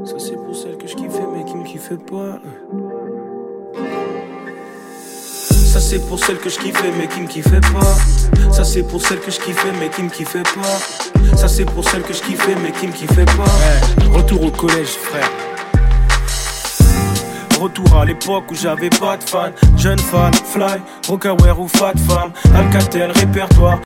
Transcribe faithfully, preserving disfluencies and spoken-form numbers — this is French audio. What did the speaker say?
Ça c'est pour celle que je kiffais mais qui me kiffait pas. Ça c'est pour celle que je kiffais mais qui me kiffait pas. Ça c'est pour celle que je kiffais mais qui me kiffait pas. Ça c'est pour celle que je kiffais mais qui me kiffait pas. Hey, retour au collège frère. Retour à l'époque où j'avais pas de fan. Jeune fan, fly, rockaware ou fat femme. Alcatel, répertoire.